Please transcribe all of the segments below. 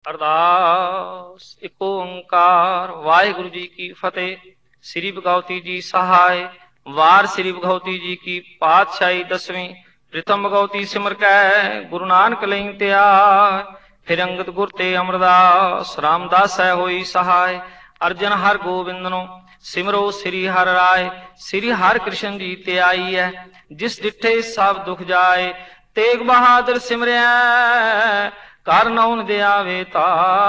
अरदास eco ओंकार वाहिगुरु जी की फतेह। श्री भगवती जी सहाय। वार श्री भगवती जी की पातशाही दसवीं। प्रथम भगवती सिमर कै गुरु नानक लई त्याय। फिर अंगद गुर ते अमरदास रामदास है होई सहाय। अर्जन हर गोबिंदनो सिमरो श्री हर राय। श्री हर कृष्ण जी ते आई है जिस डिठे सब दुख जाए। तेग बहादुर सिमरिया कर नौन दिया वेता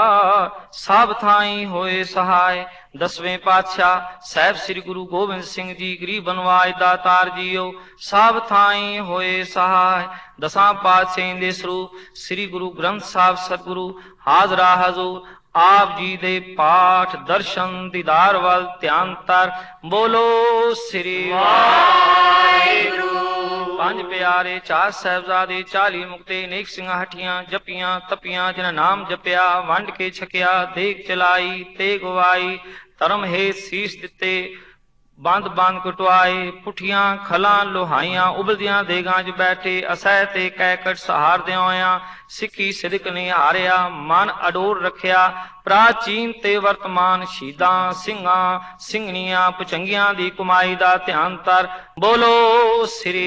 सब थाई होए सहाय। दसवें पातशाह साहब श्री गुरु गोबिंद सिंह जी गरीब बनवाज दातार जीओ सब थाई होए सहाय। दसां पातशाह दे स्वरूप श्री गुरु ग्रंथ साहिब सतगुरु हाजरा हजूर आप जी दे पाठ दर्शन दीदार वल ध्यान तर बोलो श्री वाहिगुरु। पंज प्यारे चार साहिबजादे 40 मुक्ते नेक सिंह हठियां जपियां तपियां जिन नाम जपिया वंड के छकिया देख चलाई ते गवाई। धर्म हे शीश दिते बंद बंद कटवाए पुठियां खलां लोहाइयां उबलदियां देगां च बैठे असह ते कैकट सहार दिया सिक्खी सिदक ने हारिया मन अडोर रखिया। प्राचीन ते वर्तमान शहीदां सिंघां ਸਿੰਘਣੀਆਂ ਪੁਚੰਗੀਆਂ ਦੀ ਕਮਾਈ ਦਾ ਧਿਆਨ ਤਰ ਬੋਲੋ ਸ੍ਰੀ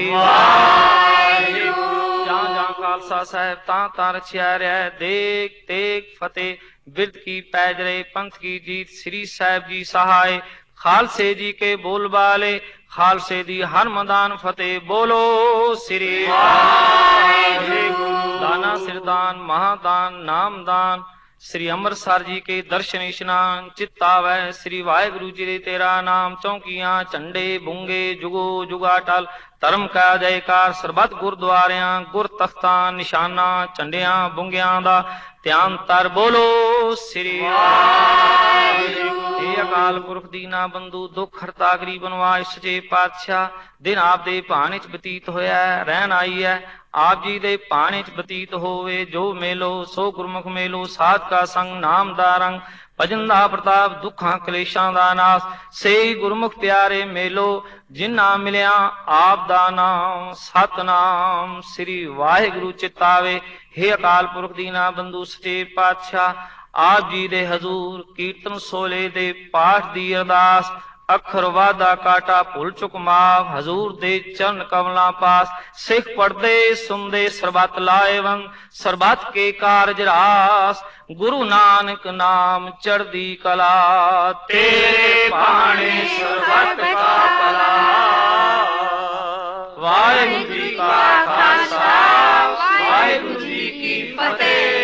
ਵਾਹਿਗੁਰੂ। ਜਾਂ ਜਾਂ ਖਾਲਸਾ ਸਾਹਿਬ ਤਾਂ ਤਾਂ ਰਚਿਆ ਰਹਿ ਦੇਖ ਤੇਗ ਫਤਿਹ ਬਿਰਦ ਕੀ ਪੈਜ ਰਹੇ ਪੰਥ ਕੀ ਜੀਤ ਸ੍ਰੀ ਸਾਹਿਬ ਜੀ ਸਹਾय। खालसे जी के बोल बाले खालसे दी हर मैदान फतेह बोलो श्री वाहिगुरु। दाना सिरदान महादान नामदान श्री अमृतसर जी के दर्शन इशनान चित्तावै श्री वाहिगुरु जी दे तेरा नाम। चौकियां झंडे बुंगे जुगो जुगा टल धर्म का जयकार सरबत गुरुद्वारियां गुर तख्तां निशाना झंडियां बुंगियां दा ध्यान तर बोलो श्री वाहिगुरु। अकाल पुरख दीना बंधु दुख हरता गरीब बनवाज सचे पातशाह दिन आप दे भाने च बतीत होया रहन आई है। आप जी दे भाने च बतीत होवे जो मेलो सो गुरमुख मेलो साध का संग नाम दा रंग भजन दा प्रताप दुखां कलेशां दा नाश से गुरमुख प्यारे मेलो जिन्ना मिलिया आप दा नाम सतनाम श्री वाहिगुरु चितावे। हे अकाल पुरख दीना बंधु सचे पातशाह आप जी दे हजूर कीर्तन सोले दे पाठ दी अरदास अखर वादा काटा भुल चुक माफ हजूर दे चरण कमला पास। सिख पढ़दे सुनदे सरबत लाएवन सरबत के कारज रास गुरु नानक नाम चढ़दी कला तेरे भाने सरबत का भला। वाहिगुरु जी का खालसा वाहिगुरु जी की फतेह।